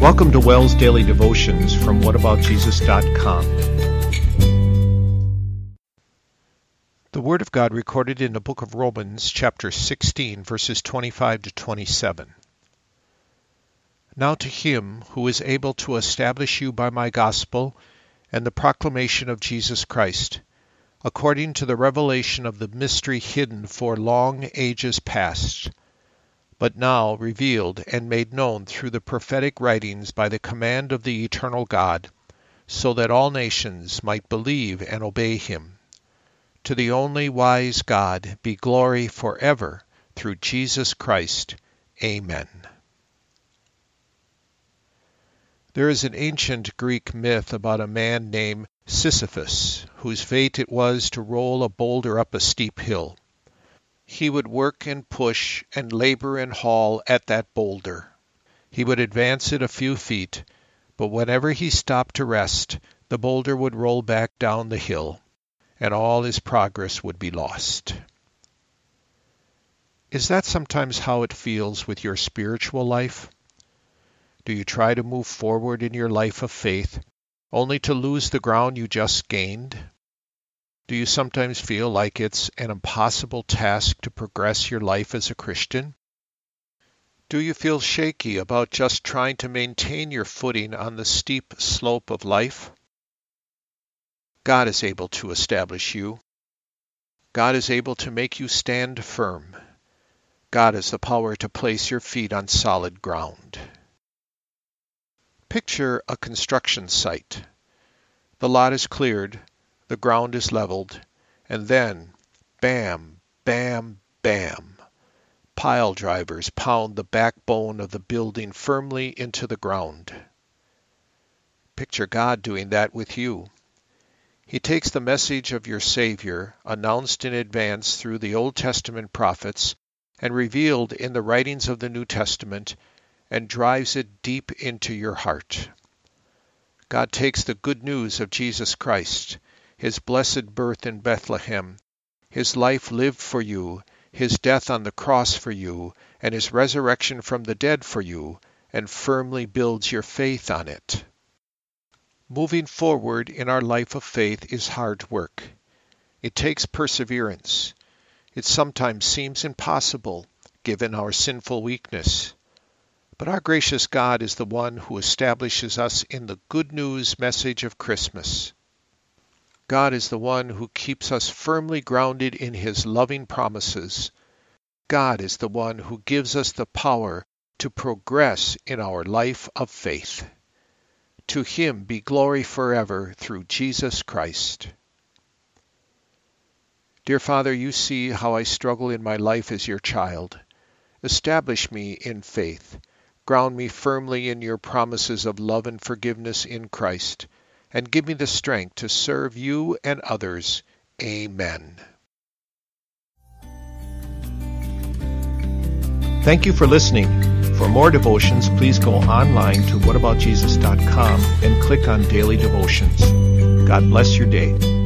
Welcome to WELL's Daily Devotions from whataboutjesus.com. The Word of God recorded in the book of Romans, chapter 16, verses 25 to 27. Now to him who is able to establish you by my gospel and the proclamation of Jesus Christ, according to the revelation of the mystery hidden for long ages past, but now revealed and made known through the prophetic writings by the command of the eternal God, so that all nations might believe and obey him. To the only wise God be glory forever, through Jesus Christ. Amen. There is an ancient Greek myth about a man named Sisyphus, whose fate it was to roll a boulder up a steep hill. He would work and push and labor and haul at that boulder. He would advance it a few feet, but whenever he stopped to rest, the boulder would roll back down the hill, and all his progress would be lost. Is that sometimes how it feels with your spiritual life? Do you try to move forward in your life of faith, only to lose the ground you just gained? Do you sometimes feel like it's an impossible task to progress your life as a Christian? Do you feel shaky about just trying to maintain your footing on the steep slope of life? God is able to establish you. God is able to make you stand firm. God has the power to place your feet on solid ground. Picture a construction site. The lot is cleared, the ground is leveled, and then, bam, bam, bam, pile drivers pound the backbone of the building firmly into the ground. Picture God doing that with you. He takes the message of your Savior, announced in advance through the Old Testament prophets and revealed in the writings of the New Testament, and drives it deep into your heart. God takes the good news of Jesus Christ, his blessed birth in Bethlehem, his life lived for you, his death on the cross for you, and his resurrection from the dead for you, and firmly builds your faith on it. Moving forward in our life of faith is hard work. It takes perseverance. It sometimes seems impossible, given our sinful weakness. But our gracious God is the one who establishes us in the good news message of Christmas. God is the one who keeps us firmly grounded in his loving promises. God is the one who gives us the power to progress in our life of faith. To him be glory forever through Jesus Christ. Dear Father, you see how I struggle in my life as your child. Establish me in faith. Ground me firmly in your promises of love and forgiveness in Christ, and give me the strength to serve you and others. Amen. Thank you for listening. For more devotions, please go online to whataboutjesus.com and click on Daily Devotions. God bless your day.